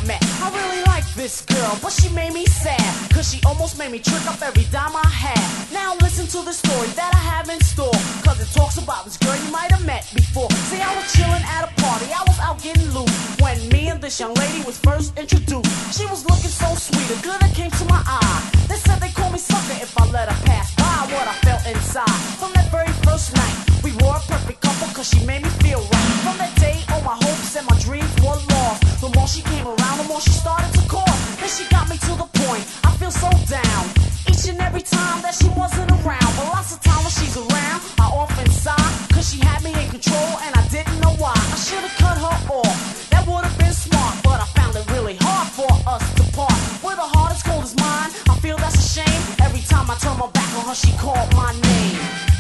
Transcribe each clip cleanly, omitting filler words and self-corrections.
met. I really like this girl, but she made me sad, cause she almost made me trick up every dime I had. Now listen to the story that I have in store, cause it talks about this girl you might have met before. See, I was chilling at a party, I was out getting loose, when me and this young lady was first introduced. She was looking so sweet, a glitter came to my eye. They said they call me sucker if I let her pass by. What I felt inside from that very first night, we were a perfect couple cause she made me feel right. From that day, all my hopes and my dreams were lost. The more she came around, the more she started to call. Then she got me to the point, I feel so down each and every time that she wasn't around. But lots of time when she's around, I often sigh, cause she had me in control and I didn't know why. I should've cut her off, that would've been smart, but I found it really hard for us to part. With a heart as cold as mine, I feel that's a shame. Every time I turn my back on her, she called my name.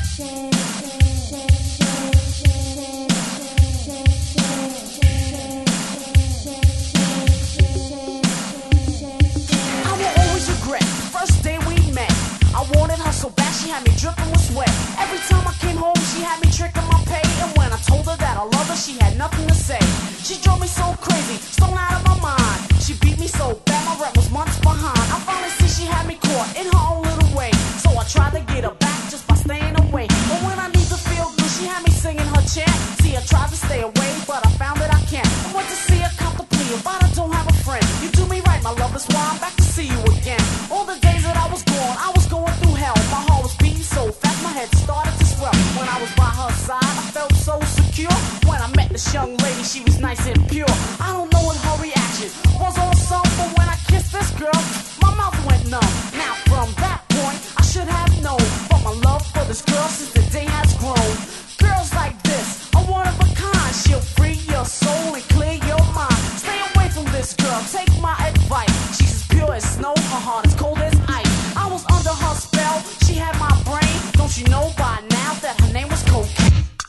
So bad she had me dripping with sweat. Every time I came home she had me tricking my pay, and when I told her that I love her she had nothing to say. She drove me so crazy, stone out of my mind. She beat me so bad my rep was months behind. I finally see she had me caught in her own little way, so I tried to get her back just by staying away. But when I need to feel good she had me singing her chant. See, I tried to stay away but I found that I can't. I went to see her cop the plea, but I don't have a friend. You do me right my love, that's why I'm back to see you again. All the days that I was gone, I was going through hell. My heart was beating so fast, my head started to swell. When I was by her side, I felt so secure. When I met this young lady, she was nice and pure. I don't know what her reaction was on some, but when I kissed this girl, my mouth went numb. Now from that point, I should have known, but my love for this girl since the day has grown. Girls like this are one of a kind. She'll free your soul and clear your mind. Stay away from this girl, take my advice. She's as pure as snow, her heart is cold as ice. I was under her spell, she had my brain. Don't you know by now that her name was Cocaine?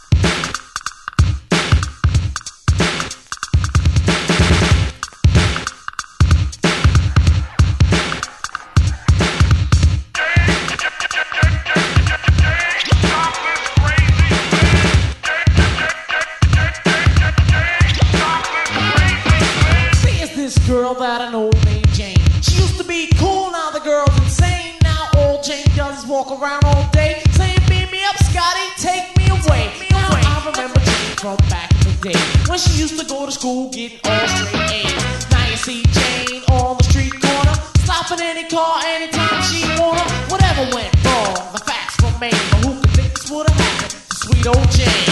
See, it's this girl that I know named Jane. She used to be cool, now the girl's insane. Now all Jane does is walk around all day saying, beam me up, Scotty, take me away. Now I remember Jane from back in the day, when she used to go to school getting all straight A's. Now you see Jane on the street corner, stopping any car anytime she wanna. Whatever went wrong, the facts remain, but who could think this would have happened to sweet old Jane?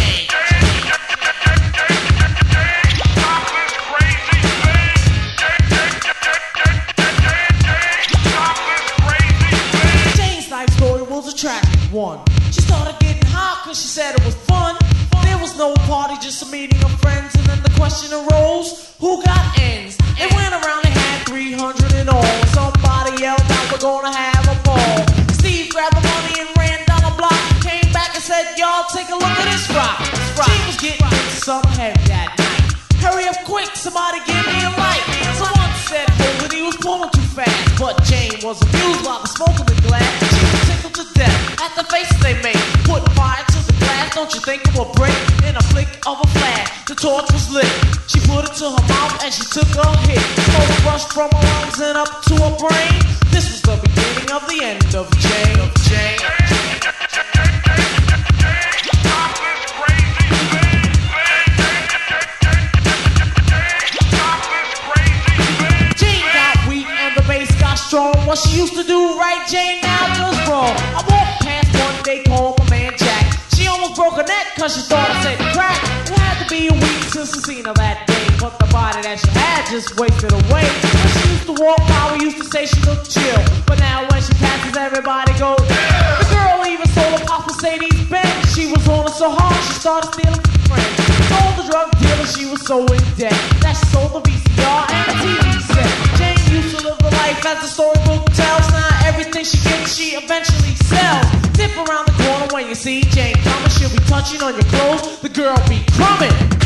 Attractive one. She started getting hot cause she said it was fun. There was no party, just a meeting of friends, and then the question arose, who got ends? It went around, they had 300 in all. Somebody yelled out, we're gonna have a ball. Steve grabbed the money and ran down the block, came back and said, y'all take a look at this rock. She was getting into some heavy that night. Hurry up quick, somebody give me a light. Someone said, hold it, he was pulling too fast. But Jane was amused by the smoke of the glass. She was tickled to death at the faces they made. Put fire to the glass, don't you think it will break? In a flick of a flash, the torch was lit. She put it to her mouth and she took a hit. Smoke rushed from her lungs and up to her brain. This was the beginning of the end of Jane. What she used to do right, Jane, now was wrong. I walked past one day, called my man Jack. She almost broke her neck cause she thought I said crack. It had to be a week since I seen her that day, but the body that she had just wasted away. When she used to walk by, we used to say she looked chill, but now when she passes, everybody goes, yeah. The girl even sold a pop Mercedes Benz. She was on her so hard, she started stealing from friends. Told the drug dealer she was so in debt that she sold the VCR and the TV set. Jane used to live the life as the storybook tells. Now everything she gets, she eventually sells. Dip around the corner when you see Jane coming. She'll be touching on your clothes, the girl be crumbing.